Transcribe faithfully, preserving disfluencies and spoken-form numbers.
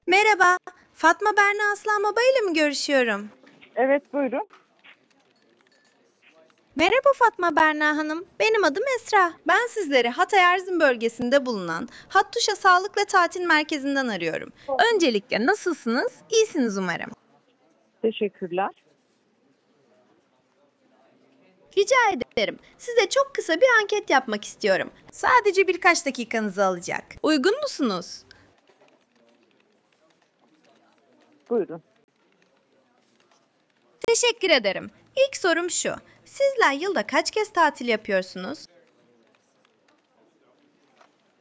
Merhaba, Fatma Berna Aslan Baba ile mi görüşüyorum? Evet, buyurun. Merhaba Fatma Berna Hanım, benim adım Esra. Ben sizleri Hatay Erzin bölgesinde bulunan Hattuşa Sağlık ve Tatil Merkezi'nden arıyorum. Öncelikle nasılsınız? İyisiniz umarım. Teşekkürler. Rica ederim. Size çok kısa bir anket yapmak istiyorum. Sadece birkaç dakikanızı alacak. Uygun musunuz? Buyurun. Teşekkür ederim. İlk sorum şu. Sizler yılda kaç kez tatil yapıyorsunuz?